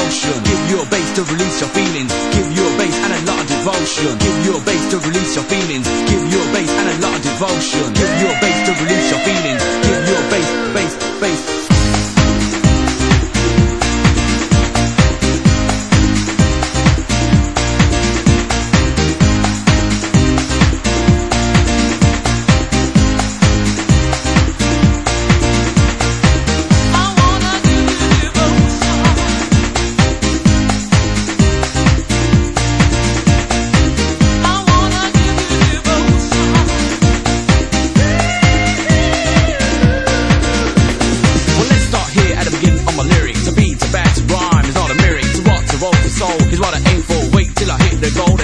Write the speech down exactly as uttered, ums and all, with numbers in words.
devotion. Give your bass to release your feelings. Give your bass and a lot of devotion. Give your bass to release your feelings. Give your bass and a lot of devotion. Give your bass to release your feelings. Give your bass, bass, bass. Is what I aim for, wait till I hit the goal.